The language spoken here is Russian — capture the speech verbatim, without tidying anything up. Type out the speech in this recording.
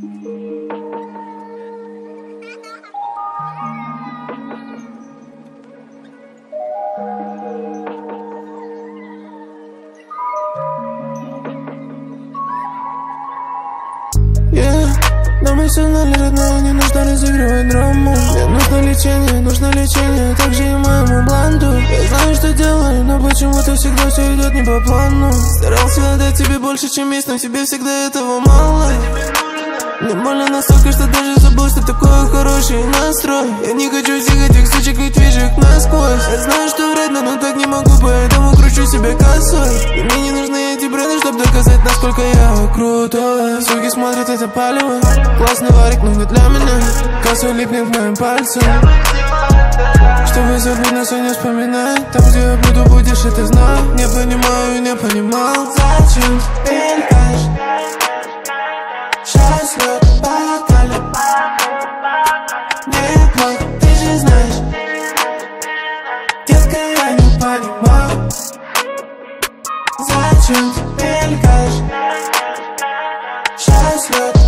Yeah. Но мы все знали, родная, не нужно разыгрывать драму. Мне нужно лечение, нужно лечение, так же и моему бланду. Я знаю, что делаю, но почему-то всегда все идет не по плану. Старался отдать тебе больше, чем есть, но тебе всегда этого мало. Мне больно настолько, что даже забыл, что такое хороший настрой. Я не хочу всех этих сучек, ведь вижу их насквозь. Я знаю, что вредно, но так не могу, поэтому кручу себе косой. И мне не нужны эти бренды, чтобы доказать, насколько я крутой. Суки смотрят это палево, классный варик, но не для меня. Косой липнет к моим пальцам. Чтобы забыть, нас и не вспоминать. Там, где я буду, будешь, это знай. Не понимаю, не понимал, зачем ты летаешь. Счастлив бокале. Неплохо, ты же знаешь. Детка, я не понимаю, зачем ты летаешь. Счастлив.